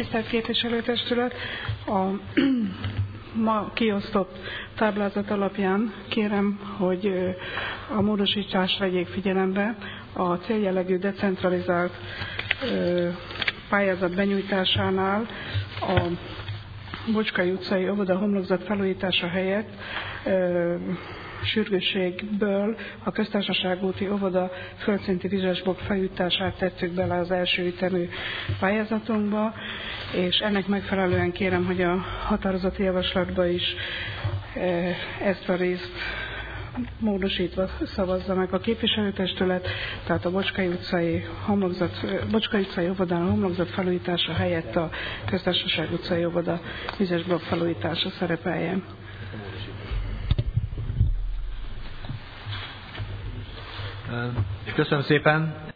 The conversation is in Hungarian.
Tisztelt Képviselőtestület! A ma kiosztott táblázat alapján kérem, hogy a módosítást vegyék figyelembe. A céljellegű decentralizált pályázat benyújtásánál a Bocskai utcai óvoda homlokzat felújítása helyett sürgősségből a Köztársaság úti óvoda földszinti vizesblokk felújítását tettük bele az első ütemű pályázatunkba, és ennek megfelelően kérem, hogy a határozati javaslatba is ezt a részt módosítva szavazza meg a képviselőtestület, tehát a Bocskai utcai óvodán a homlokzat felújítása helyett a Köztársaság utcai óvoda vizesblokk felújítása szerepeljen. Köszönöm szépen.